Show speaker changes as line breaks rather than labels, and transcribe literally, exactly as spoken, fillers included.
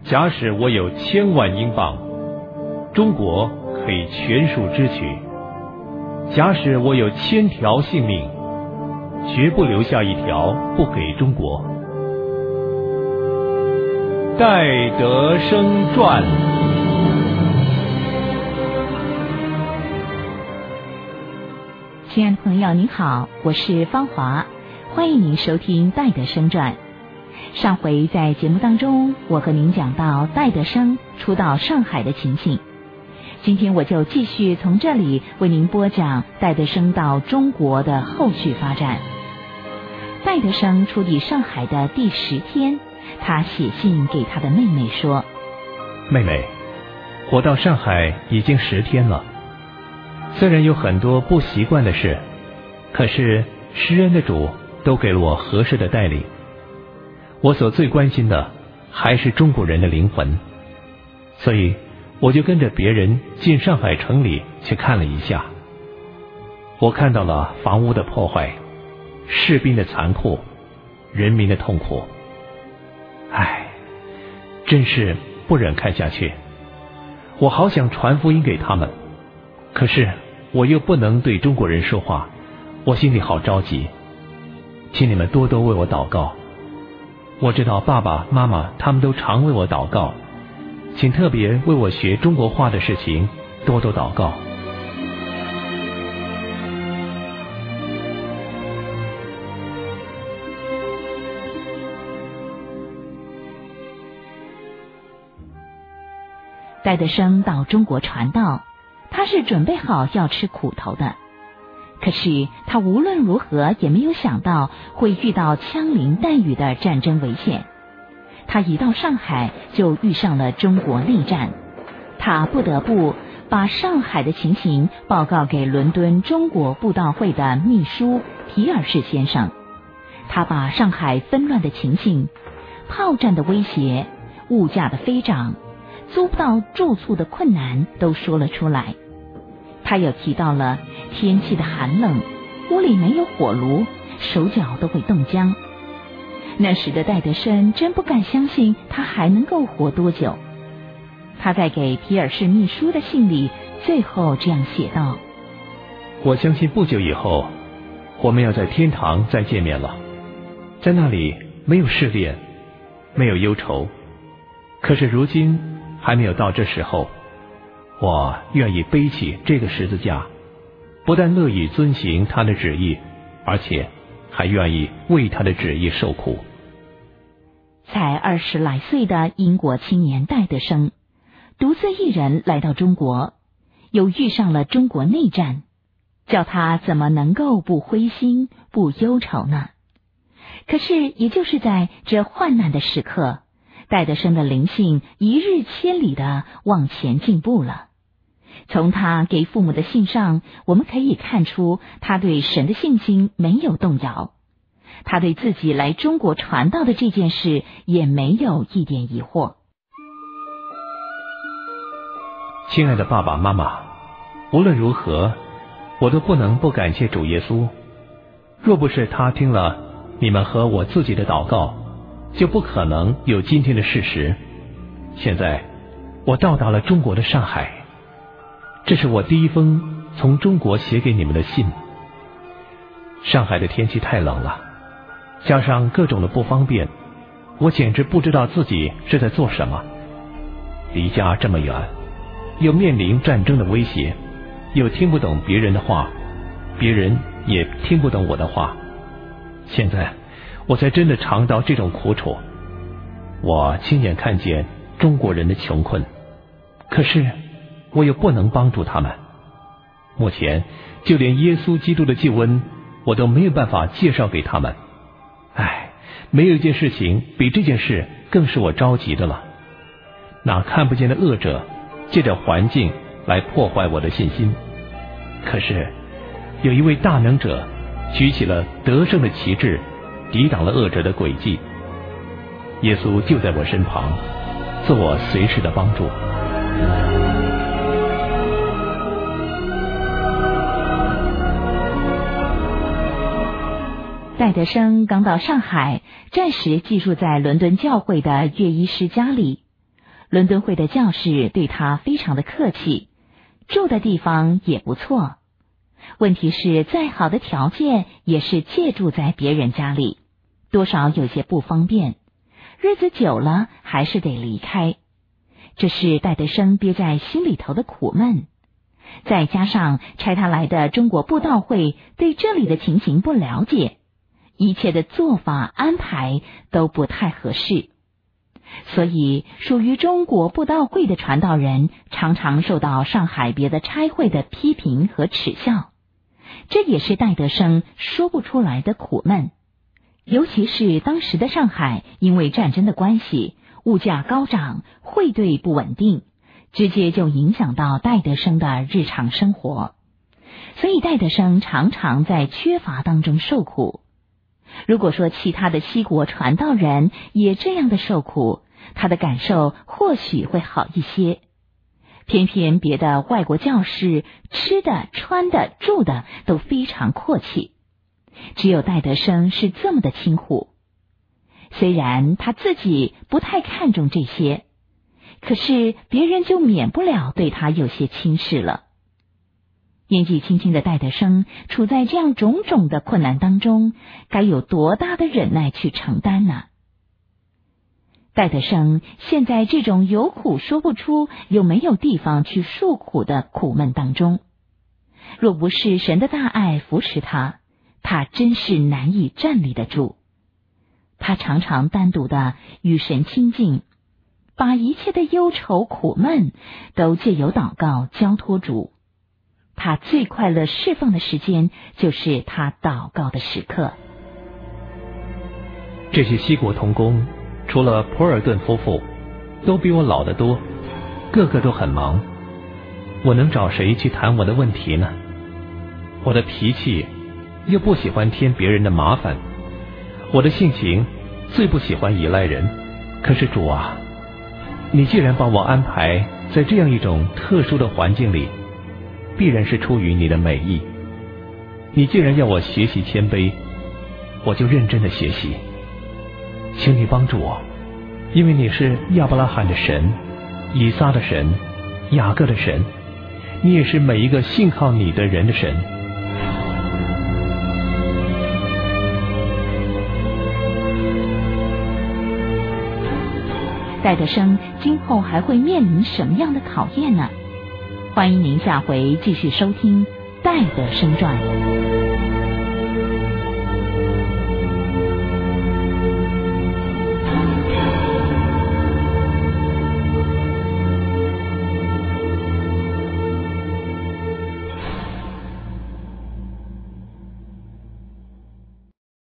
假使我有千万英镑，中国可以全数支取；假使我有千条性命，绝不留下一条不给中国。戴德生传。
亲爱的朋友您好，我是芳华，欢迎您收听戴德生传。上回在节目当中，我和您讲到戴德生初到上海的情形，今天我就继续从这里为您播讲戴德生到中国的后续发展。戴德生初抵上海的第十天，他写信给他的妹妹说：
妹妹，我到上海已经十天了，虽然有很多不习惯的事，可是施恩的主都给了我合适的带领。我所最关心的还是中国人的灵魂，所以我就跟着别人进上海城里去看了一下。我看到了房屋的破坏，士兵的残酷，人民的痛苦。唉，真是不忍看下去。我好想传福音给他们，可是我又不能对中国人说话，我心里好着急。请你们多多为我祷告。我知道爸爸妈妈他们都常为我祷告，请特别为我学中国话的事情多多祷告。
戴德生到中国传道，他是准备好要吃苦头的。可是他无论如何也没有想到会遇到枪林弹雨的战争危险。他一到上海就遇上了中国内战，他不得不把上海的情形报告给伦敦中国布道会的秘书皮尔士先生。他把上海纷乱的情形、炮战的威胁、物价的飞涨、租不到住处的困难都说了出来。他又提到了天气的寒冷，屋里没有火炉，手脚都会冻僵。那时的戴德生真不敢相信他还能够活多久。他在给皮尔士秘书的信里最后这样写道：
我相信不久以后我们要在天堂再见面了，在那里没有试炼，没有忧愁。可是如今还没有到这时候，我愿意背起这个十字架，不但乐意遵行他的旨意，而且还愿意为他的旨意受苦。
才二十来岁的英国青年戴德生，独自一人来到中国，又遇上了中国内战，叫他怎么能够不灰心不忧愁呢？可是也就是在这患难的时刻，戴德生的灵性一日千里的往前进步了。从他给父母的信上，我们可以看出他对神的信心没有动摇，他对自己来中国传道的这件事也没有一点疑惑。
亲爱的爸爸妈妈，无论如何我都不能不感谢主耶稣。若不是他听了你们和我自己的祷告，就不可能有今天的事实。现在我到达了中国的上海，这是我第一封从中国写给你们的信。上海的天气太冷了，加上各种的不方便，我简直不知道自己是在做什么。离家这么远，又面临战争的威胁，又听不懂别人的话，别人也听不懂我的话。现在我才真的尝到这种苦楚。我亲眼看见中国人的穷困，可是我又不能帮助他们。目前就连耶稣基督的救恩我都没有办法介绍给他们。唉，没有一件事情比这件事更是我着急的了。那看不见的恶者借着环境来破坏我的信心，可是有一位大能者举起了得胜的旗帜，抵挡了恶者的诡计。耶稣就在我身旁，做我随时的帮助。
戴德生刚到上海，暂时寄住在伦敦教会的乐医师家里。 伦敦会的教士对他非常的客气，住的地方也不错。问题是再好的条件也是借住在别人家里，多少有些不方便，日子久了还是得离开。这是戴德生憋在心里头的苦闷，再加上差他来的中国布道会对这里的情形不了解，一切的做法安排都不太合适，所以属于中国布道会的传道人常常受到上海别的差会的批评和耻笑，这也是戴德生说不出来的苦闷。尤其是当时的上海因为战争的关系，物价高涨，汇兑不稳定，直接就影响到戴德生的日常生活，所以戴德生常常在缺乏当中受苦。如果说其他的西国传道人也这样的受苦，他的感受或许会好一些。偏偏别的外国教士吃的、穿的、住的都非常阔气，只有戴德生是这么的清苦。虽然他自己不太看重这些，可是别人就免不了对他有些轻视了。年纪轻轻的戴德生处在这样种种的困难当中，该有多大的忍耐去承担呢？戴德生现在这种有苦说不出又没有地方去诉苦的苦闷当中，若不是神的大爱扶持他，他真是难以站立得住。他常常单独的与神亲近，把一切的忧愁苦闷都借由祷告交托主。他最快乐释放的时间就是他祷告的时刻。
这些西国同工除了普尔顿夫妇都比我老得多，个个都很忙，我能找谁去谈我的问题呢？我的脾气又不喜欢添别人的麻烦，我的性情最不喜欢依赖人。可是主啊，你既然把我安排在这样一种特殊的环境里，必然是出于你的美意。你既然要我学习谦卑，我就认真的学习。请你帮助我，因为你是亚伯拉罕的神，以撒的神，雅各的神，你也是每一个信靠你的人的神。
戴德生今后还会面临什么样的考验呢？欢迎您下回继续收听《戴德生传》。